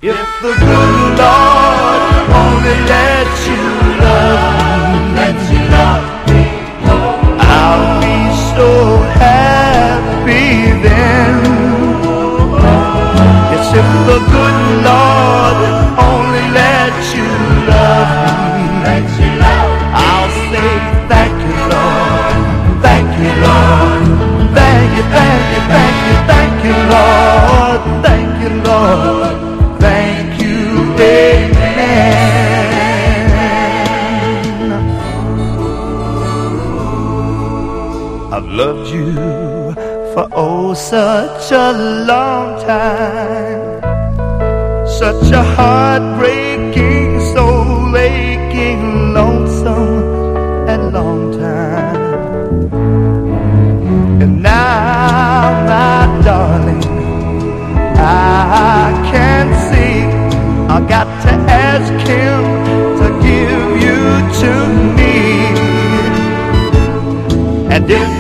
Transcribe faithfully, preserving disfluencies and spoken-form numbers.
If the good Lord only lets you love me, let you love me, I'll be so happy then. Yes, if the good Lord only lets you love me, let you love me, I'll say thank you, Lord, thank you, Lord, thank you, thank you, thank you, thank you, Lord, thank you, Lord. Thank you, amen. I've loved you for oh such a long time, such a heartbreaking, soul-aching, lonesome and long time. And now, my darling, I can't see. I got to ask him to give you to me. And if